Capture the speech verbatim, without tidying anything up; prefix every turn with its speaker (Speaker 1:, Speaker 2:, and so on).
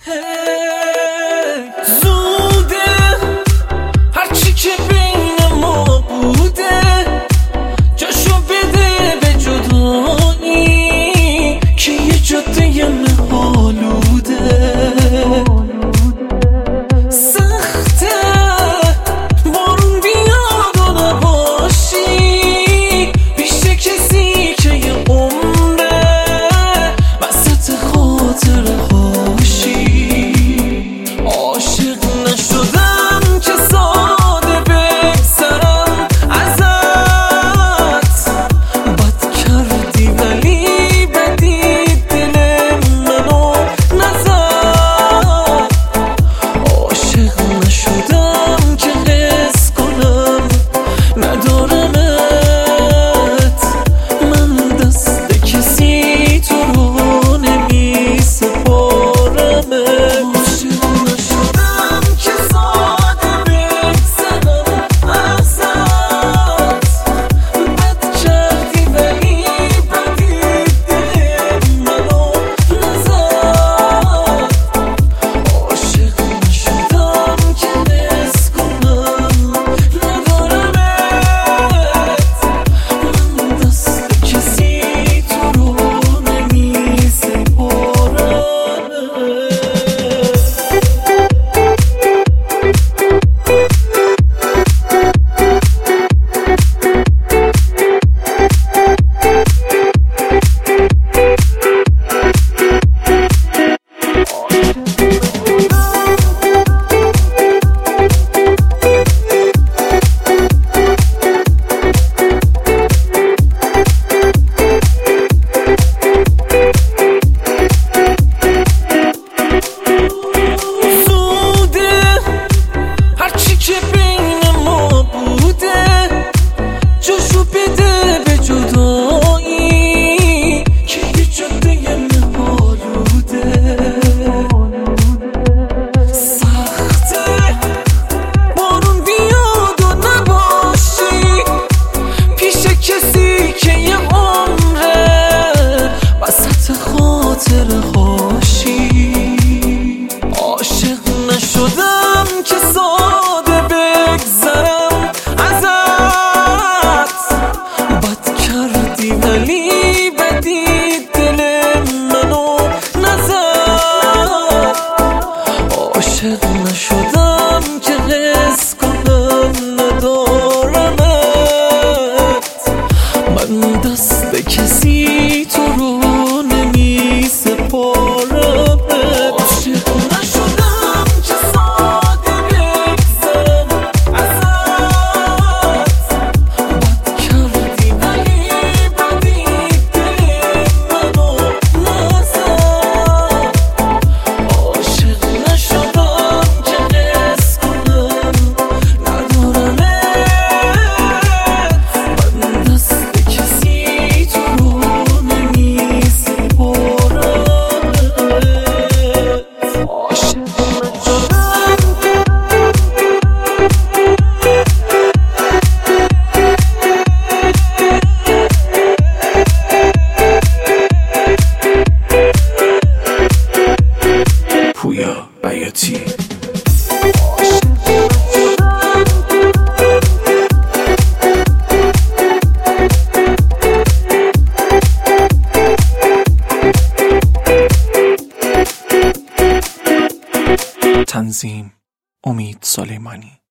Speaker 1: زوده هرچی که بین ما بوده جاشو بده به جدایی که یه جاده مه‌آلوده. سخته بارون بیاد و نباشی پیش کسی که یه عمره وسط خاطره هاشی. عاشق نشدم که ساده بگذرم ازت، بد کردی ولی بدی دل منو نزد. عاشق نشدم که حس کنم ندارمت، من دست کسی تو رو نمی سپارمت. عاشق نشدم که ساده بگذرم ازت، بد کردی ولی بدی دل منو نزد. عاشق نشدم که حس کنم ندارمت، من دست کسی تو رو نمی سپارمت. پویا بیاتی تنظیم امید سلیمانی.